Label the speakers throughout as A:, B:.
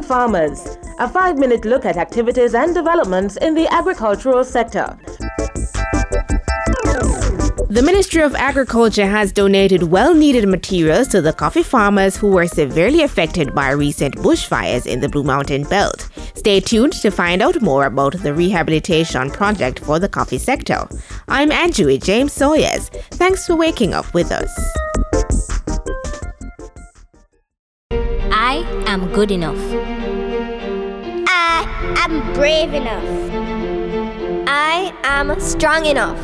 A: Farmers, a 5-minute look at activities and developments in the agricultural sector.
B: The Ministry of Agriculture has donated well-needed materials to the coffee farmers who were severely affected by recent bushfires in the Blue Mountain Belt. Stay tuned to find out more about the rehabilitation project for the coffee sector. I'm Andrew James Sawyers. Thanks for waking up with us.
C: I am good enough.
D: I am brave enough.
E: I am strong enough.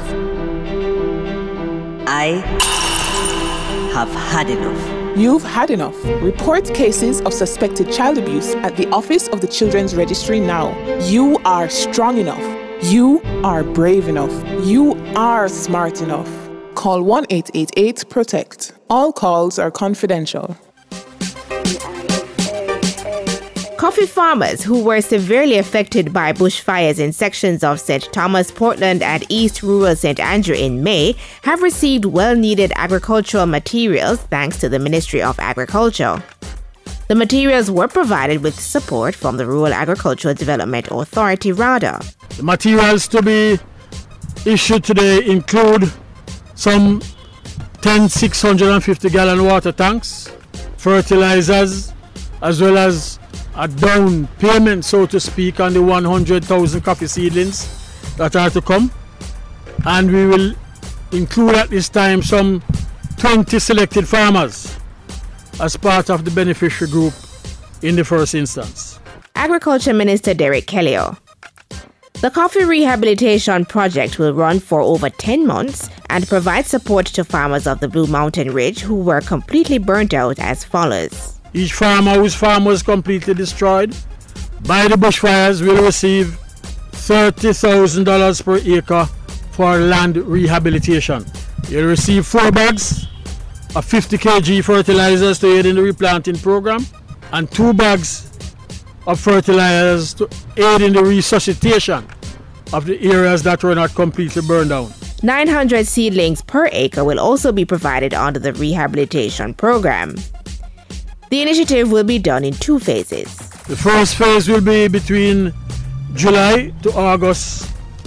F: I have had enough.
G: You've had enough. Report cases of suspected child abuse at the Office of the Children's Registry now. You are strong enough. You are brave enough. You are smart enough. Call 1-888-PROTECT. All calls are confidential.
B: Coffee farmers who were severely affected by bushfires in sections of St. Thomas, Portland, and East Rural St. Andrew in May have received well-needed agricultural materials thanks to the Ministry of Agriculture. The materials were provided with support from the Rural Agricultural Development Authority, RADA.
H: The materials to be issued today include some 10 650-gallon water tanks, fertilizers, as well as a down payment, so to speak, on the 100,000 coffee seedlings that are to come. And we will include at this time some 20 selected farmers as part of the beneficiary group in the first instance.
B: Agriculture Minister Derek Kelly. The coffee rehabilitation project will run for over 10 months and provide support to farmers of the Blue Mountain Ridge who were completely burnt out as follows.
H: Each farmer whose farm was completely destroyed by the bushfires will receive $30,000 per acre for land rehabilitation. You'll receive 4 bags of 50 kg fertilizers to aid in the replanting program and 2 bags of fertilizers to aid in the resuscitation of the areas that were not completely burned down.
B: 900 seedlings per acre will also be provided under the rehabilitation program. The initiative will be done in 2 phases.
H: The first phase will be between July to August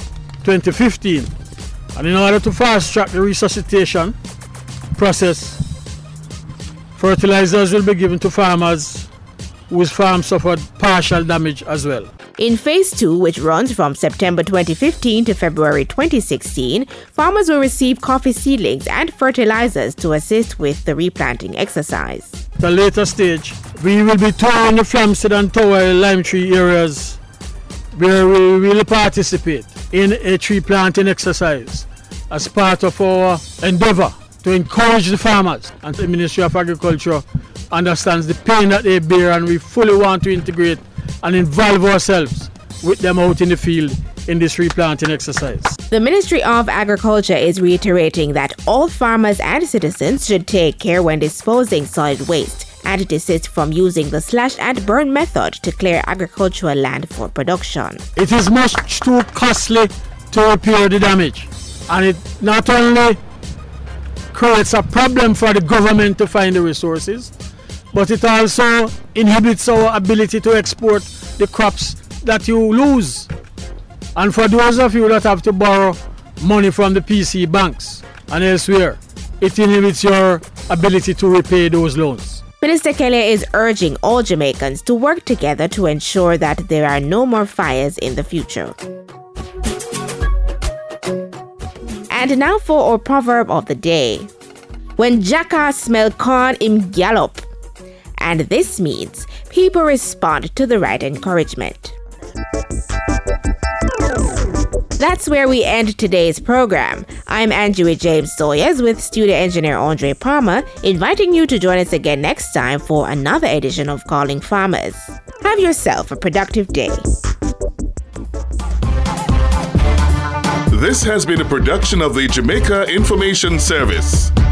H: 2015. And in order to fast-track the resuscitation process, fertilizers will be given to farmers whose farms suffered partial damage as well.
B: In Phase 2, which runs from September 2015 to February 2016, farmers will receive coffee seedlings and fertilizers to assist with the replanting exercise.
H: At a later stage, we will be touring the Flamstead and Tower lime tree areas where we will participate in a tree planting exercise as part of our endeavor to encourage the farmers. And the Ministry of Agriculture understands the pain that they bear, and we fully want to integrate and involve ourselves with them out in the field in this replanting exercise.
B: The Ministry of Agriculture is reiterating that all farmers and citizens should take care when disposing solid waste and desist from using the slash and burn method to clear agricultural land for production.
H: It is much too costly to repair the damage, and it not only creates a problem for the government to find the resources, but it also inhibits our ability to export the crops that you lose. And for those of you that have to borrow money from the PC banks and elsewhere, it inhibits your ability to repay those loans.
B: Minister Kelly is urging all Jamaicans to work together to ensure that there are no more fires in the future. And now for our proverb of the day. When jackass smell corn, him gallop. And this means people respond to the right encouragement. That's where we end today's program. I'm Andrew James Sawyers with studio engineer Andre Palmer, inviting you to join us again next time for another edition of Calling Farmers. Have yourself a productive day.
I: This has been a production of the Jamaica Information Service.